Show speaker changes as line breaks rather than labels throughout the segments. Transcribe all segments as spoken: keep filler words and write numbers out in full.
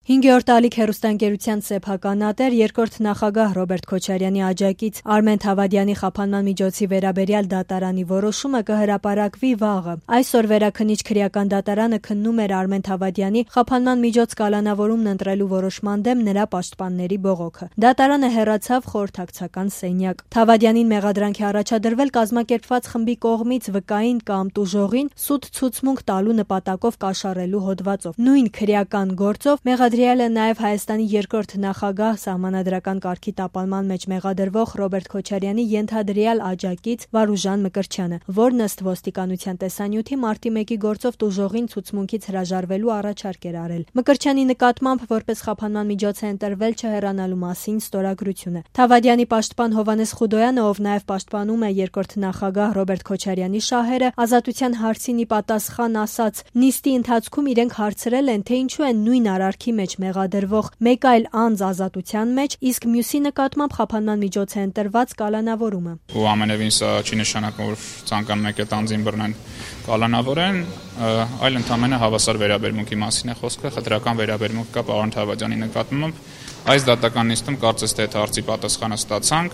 Հինգերորդ ալիք հեռուստաընկերության սեփականատեր երկրորդ նախագահ Ռոբերտ Քոչարյանի աջակից Արմեն Թավադյանի խափանման միջոցի վերաբերյալ դատարանի որոշումը կհրապարակվի վաղը։ Այսօր Վերաքննիչ քրեական դատարանը քննում էր Արմեն Թավադյանի խափանման միջոց կալանավորումն ընտրելու որոշման դեմ նրա պաշտպանների բողոքը։ Դատարանը հեռացավ խորհրդակցական սենյակ։ Թավադյանին մեղադրանք է առաջադրվել կազմակերպված խմբի կողմից վկային կամ տուժողին սուտ ցուցմունք տալու նպատակով կաշառելու հոդվածով։ Նույն քրեական գործով մեղադրյալը նաև Հայաստանի երկրորդ նախագահ սահմանադրական կարգի տապալման մեջ մեղադրվող Ռոբերտ Քոչարյանի ենթադրյալ աջակից Վարուժան Մկրտչյանը, որն ըստ ոստիկանության տեսանյութի մարտի մեկի գործով տուժողին ցուցմունքից հրաժարվելու առաջարկ էր արել։ Մկրտչյանի նկատմամբ որպես խափանման միջոց է ընտրվել չհեռանալու մասին ստորագրությունը։ Թավադյանի պաշտպան Հովհաննես Խուդոյանը, ով նաև պաշտպանում է երկրորդ նախագահ Ռոբերտ Քոչարյանի շահերը, Ազատության հարցին ի պատասխան ասաց. «Նիստի ընթացքում իրենք հարցրել են, թե ինչու են նույն արարքի մեջ մեղադրվող մեկ այլ անձ ազատության մեջ, իսկ մյուսի նկատմամբ խափանման միջոց է ընտրված կալանավորումը»։
Ու ամենևին սա չի նշանակում, որ ցանկանում եք այդ անձին բռնեն կալանավորեն, այլ ընդամենը հավասար վերաբերմունքի մասին է խոսքը, խտրական վերաբերմունք կա պարոն Թավադյանի նկատմամբ։ Այս դատական նիստում կարծես թե այդ հարցի պատասխանը ստացանք,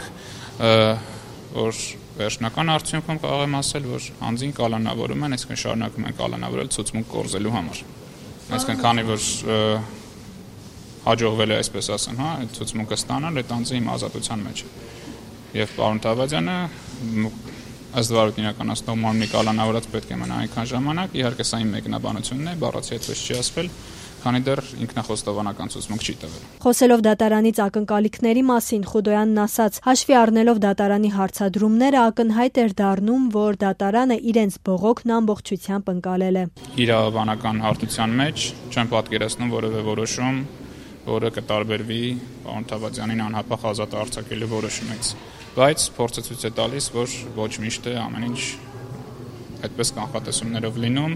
որ վերջնական արդյունքում կարող եմ ասել, որ անձին կալանավորում են, այսինքն շարունակում են կալանավորել ցուցմունք կորզելու համար։ Այսինքն քանի որ հաջողվել է, այսպես ասեմ, հա, այդ ցուցմունքը ստանալ, այդ անձը իմ ազատության մեջ է։ Եվ պարոն Թավադյանը ըստ վարույթն իրականացնող մարմնի կալանավորած պետք է մնա այնքան ժամանակ, իհարկե սա իմ մեկնաբանությունն է, բառացի այդպես չի ասվել, քանի դեռ ինքնախոստովանական ցուցմունք չի տվել։
Խոսելով դատարանից ակնկալիքների մասին, Խուդոյանն ասաց. «Հաշվի առնելով դատարանի հարցադրումները, ակնհայտ էր դառնում, որ դատարանը իրենց բողոքն ամբողջությամբ ընկալել է»։
Իրավաբանական հարթության մեջ չեմ պատկերացնում որևէ որոշում, որը կտարբերվի պարոն Թավադյանին անհապաղ ազատ արձակելու որոշումից, բայց փորձը ցույց է տալիս, որ ոչ միշտ է ամեն ինչ այդպես կանխատեսումներով լինում,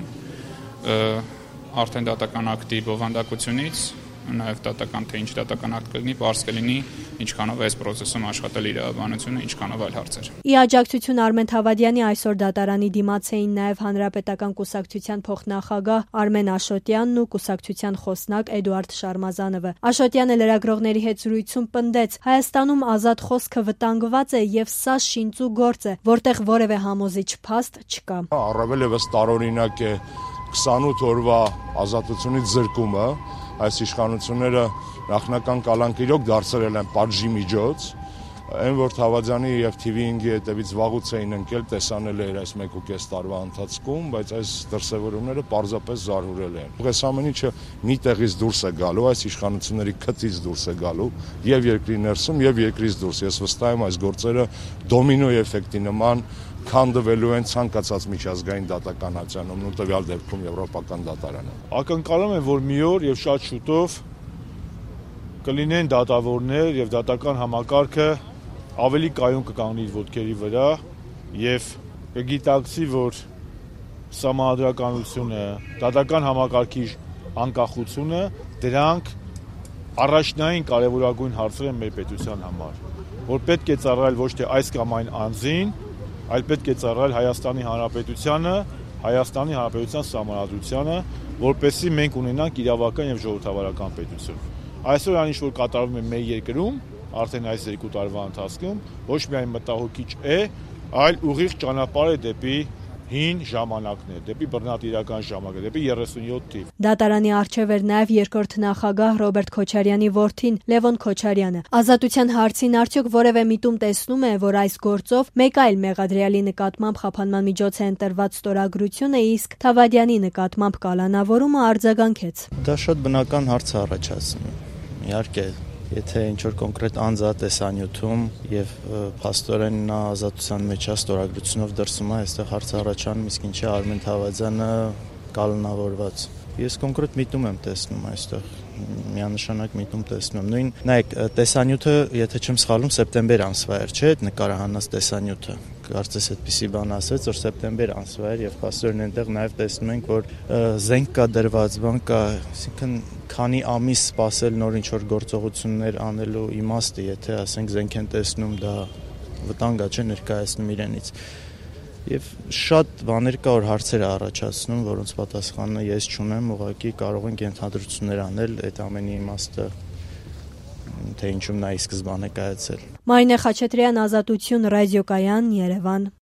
արդեն դատական ակտի բովանդակությունից, նաև դատական թե ինչ դատական ակտ կլինի, պարզ կլինի ինչքանով է այս process-ում աշխատել իրավաբանությունը, ինչքանով այլ հարցեր։
Ի աջակցություն Արմեն Թավադյանի այսօր դատարանի դիմաց էին նաև Հանրապետական կուսակցության փոխնախագահ Արմեն Աշոտյանն ու կուսակցության խոսնակ Էդուարդ Շարմազանովը։ Աշոտյանը լրագրողների հետ զրույցում պնդեց. «Հայաստանում ազատ խոսքը վտանգված է եւ սա շինծու գործ է, որտեղ որևէ համոզիչ փաստ չկա»։
Առավել եւս տարօրինակ է քսանութ օրվա ազատությունից զրկումը, այս իշխանությունները նախնական կալանք իրոք դարձրել են պատժի միջոց, այն որ Թավադյանի եւ Թի վի հինգի հետևից վաղուց էին ընկել, տեսանել էր այս մեկ ու կես տարվա ընթացքում, բայց այս դրսևորումները պարզապես զարհուրել են։ Այս ամեն ինչը մի տեղից դուրս է գալու, այս իշխանությունների քթից դուրս է գալու եւ երկրի ներսում եւ երկրից դուրս։ Ես վստահ եմ այս գործերը դոմինո էֆեկտի նման քանդվելու են ցանկացած միջազգային դատական հաճանում, ու տվյալ դեպքում եվրոպական դատարանում։ Ակնկալում եմ, որ մի օր եւ շատ շուտով կլինեն դատավորներ եւ դատական համակարգը ավելի կայուն կկանգնի իր ոտքերի վրա եւ կգիտակցի, որ սահմանադրականությունը, դատական համակարգի անկախությունը դրանք առաջնային կարևորագույն հարցեր են մեր պետության համար, որ պետք է ծառայել ոչ թե այս կամ այն անձին, այլ պետք է ծառայել Հայաստանի Հանրապետությանը, Հայաստանի Հանրապետության սահմանադրությանը, որպեսզի մենք ունենանք իրավական եւ ժողովրդավարական պետություն։ Այսօր այն ինչ որ կատարվում է մեր երկրում, արդեն այս երկու տարվա ընթացքում, ոչ միայն մտահոգիչ է, այլ ուղիղ ճանապարհ է դեպի հին ժամանակներ, դեպի բռնատիրական ժամանակներ, դեպի երեսունյոթ թիվ։
Դատարանի առջև էր նաև երկրորդ նախագահ Ռոբերտ Քոչարյանի որդին Լևոն Քոչարյանը։ Ազատության հարցին արդյոք որևէ միտում տեսնում է, որ այս գործով մեկ այլ մեղադրյալի նկատմամբ խափանման միջոց է ընտրված ստորագրությունը, իսկ Թավադյանի նկատմամբ կալանավորումը արձագանքեց։
Դա շատ բնական հարց է առաջացնում։ Իհարկե, եթե ինչ-որ կոնկրետ անձ է տեսանյութում եւ փաստորեն նա ազատության մեջ է ստորագրությունով դրսում է, այստեղ հարց առաջանում, իսկ ինչի Արմեն Թավադյանը կալանավորված։ Ես կոնկրետ միտում եմ տեսնում այստեղ, միանշանակ միտում տեսնում եմ։ Նույն, նայեք, տեսանյութը, եթե չեմ սխալվում, սեպտեմբեր ամսվա էր, չէ՞, այդ նկարահանած տեսանյութը։ Կարծես այդպիսի բան ասեց, որ սեպտեմբեր ամսվա էր եւ փաստորեն այնտեղ նաեւ տեսնում ենք, որ զենք կա դրված, բան կա, այսինքն քանի ամիս սпасել նոր ինչ-որ գործողություններ անելու իմաստը, եթե ասենք զենք են տեսնում, դա վտանգ է, չէ, ներկայացնում իրենից։ Եվ շատ բաներ կա, որ հարցեր է առաջացնում, որոնց պատասխանը ես չունեմ, ուղղակի կարող ենք ենթադրություններ անել այդ ամենի իմաստը, թե ինչում նա ի սկզբանե կայացել։
Մարինե Խաչատրյան, Ազատություն, Ռադիոկայան, Երևան։